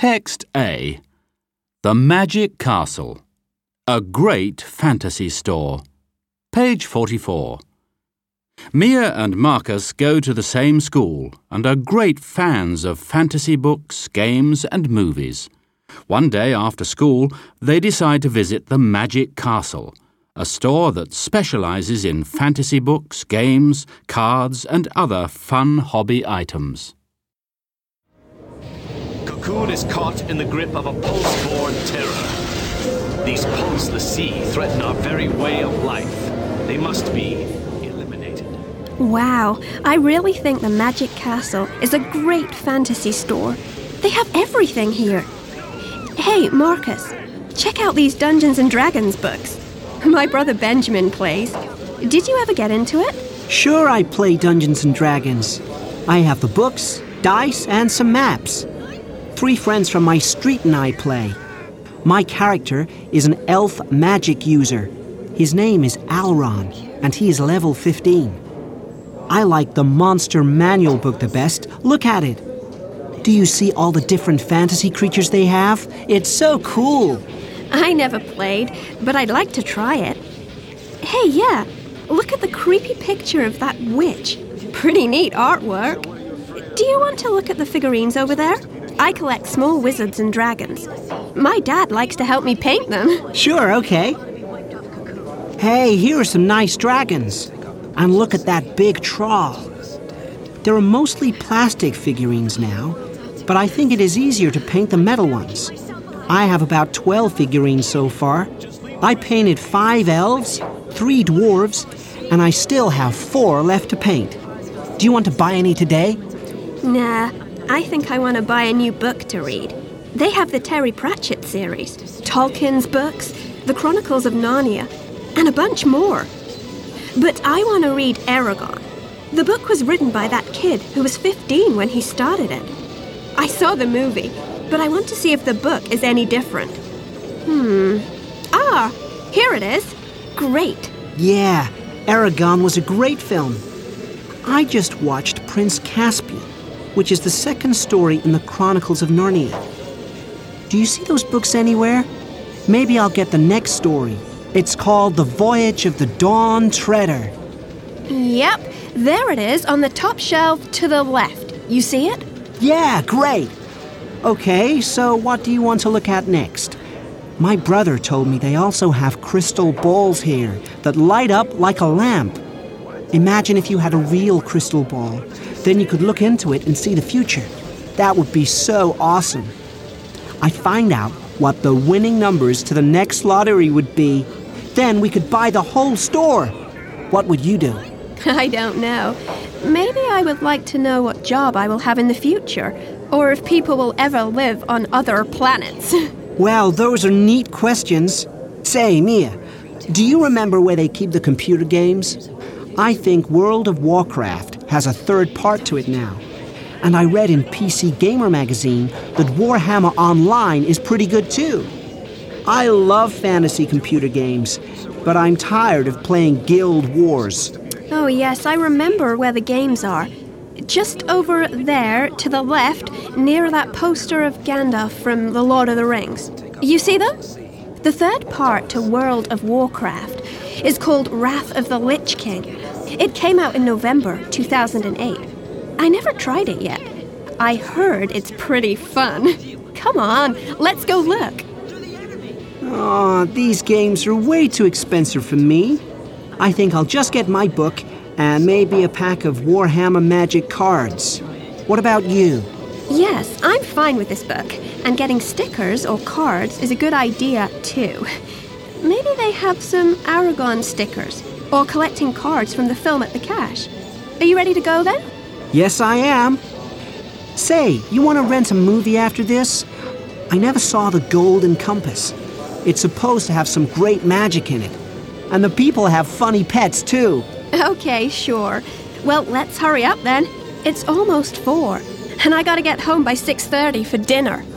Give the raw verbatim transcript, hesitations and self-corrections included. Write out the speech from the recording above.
Text A. The Magic Castle. A great fantasy store. Page forty-four. Mia and Marcus go to the same school and are great fans of fantasy books, games and movies. One day after school, they decide to visit the Magic Castle, a store that specializes in fantasy books, games, cards and other fun hobby items. Cocoon is caught in the grip of a pulse-born terror. These pulseless sea threaten our very way of life. They must be eliminated. Wow, I really think the Magic Castle is a great fantasy store. They have everything here. Hey, Marcus, check out these Dungeons and Dragons books. My brother Benjamin plays. Did you ever get into it? Sure, I play Dungeons and Dragons. I have the books, dice, and some maps. Three friends from my street and I play. My character is an elf magic user. His name is Alron, and he is level fifteen. I like the Monster Manual book the best. Look at it. Do you see all the different fantasy creatures they have? It's so cool. I never played, but I'd like to try it. Hey, yeah, look at the creepy picture of that witch. Pretty neat artwork. Do you want to look at the figurines over there? I collect small wizards and dragons. My dad likes to help me paint them. Sure, okay. Hey, here are some nice dragons. And look at that big troll. There are mostly plastic figurines now, but I think it is easier to paint the metal ones. I have about twelve figurines so far. I painted five elves, three dwarves, and I still have four left to paint. Do you want to buy any today? Nah, I think I want to buy a new book to read. They have the Terry Pratchett series, Tolkien's books, the Chronicles of Narnia, and a bunch more. But I want to read Eragon. The book was written by that kid who was fifteen when he started it. I saw the movie, but I want to see if the book is any different. Hmm. Ah, here it is. Great. Yeah, Eragon was a great film. I just watched Prince Caspian, which is the second story in the Chronicles of Narnia. Do you see those books anywhere? Maybe I'll get the next story. It's called The Voyage of the Dawn Treader. Yep, there it is on the top shelf to the left. You see it? Yeah, great. Okay, so what do you want to look at next? My brother told me they also have crystal balls here that light up like a lamp. Imagine if you had a real crystal ball. Then you could look into it and see the future. That would be so awesome. I'd find out what the winning numbers to the next lottery would be. Then we could buy the whole store. What would you do? I don't know. Maybe I would like to know what job I will have in the future, or if people will ever live on other planets. Well, those are neat questions. Say, Mia, do you remember where they keep the computer games? I think World of Warcraft has a third part to it now. And I read in P C Gamer magazine that Warhammer Online is pretty good too. I love fantasy computer games, but I'm tired of playing Guild Wars. Oh yes, I remember where the games are. Just over there, to the left, near that poster of Gandalf from The Lord of the Rings. You see them? The third part to World of Warcraft is called Wrath of the Lich King. It came out in November two thousand eight. I never tried it yet. I heard it's pretty fun. Come on, let's go look. Aw, these games are way too expensive for me. I think I'll just get my book and maybe a pack of Warhammer Magic cards. What about you? Yes, I'm fine with this book, and getting stickers or cards is a good idea too. Maybe they have some Aragon stickers, or collecting cards from the film at the cache. Are you ready to go then? Yes, I am. Say, you want to rent a movie after this? I never saw The Golden Compass. It's supposed to have some great magic in it. And the people have funny pets, too. Okay, sure. Well, let's hurry up then. It's almost four, and I gotta get home by six thirty for dinner.